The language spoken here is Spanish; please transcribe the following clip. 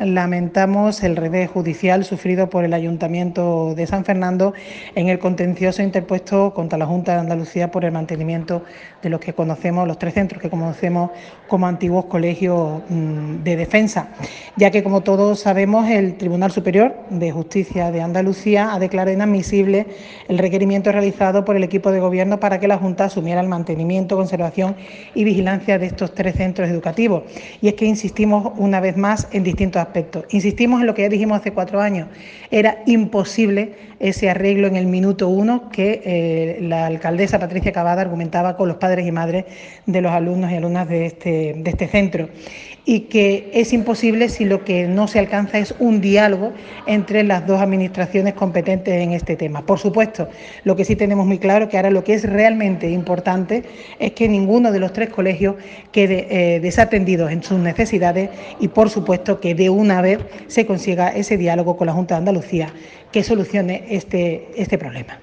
lamentamos el revés judicial sufrido por el Ayuntamiento de San Fernando en el contencioso interpuesto contra la Junta de Andalucía por el mantenimiento de los que conocemos, los 3 centros que conocemos como antiguos colegios de defensa, ya que, como todos sabemos, el Tribunal Superior de Justicia de Andalucía ha declarado inadmisible el requerimiento realizado por el equipo de gobierno para que la Junta asumiera el mantenimiento, conservación y vigilancia de estos 3 centros educativos. Y es que insistimos una vez más en distintos aspectos. Insistimos en lo que ya dijimos hace 4 años. Era imposible ese arreglo en el minuto 1 que la alcaldesa Patricia Cavada argumentaba con los padres y madres de los alumnos y alumnas de este centro, y que es imposible si lo que no se alcanza es un diálogo entre las dos administraciones competentes en este tema. Por supuesto, lo que sí tenemos muy claro que ahora lo que es realmente importante es que ninguno de los 3 colegios quede desatendidos en sus necesidades y, por supuesto, que de una vez se consiga ese diálogo con la Junta de Andalucía que solucione este problema.